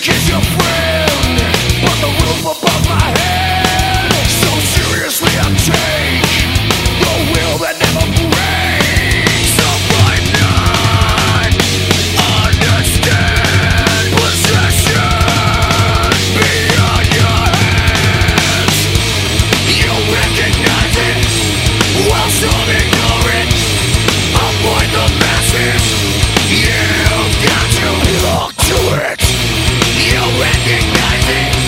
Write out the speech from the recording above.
is your friend, but the roof above my head. So seriously I take the will that never breaks. So might not understand possession beyond your hands. You recognize it while some ignore it. Avoid the masses. You've got to look to it. You recognize it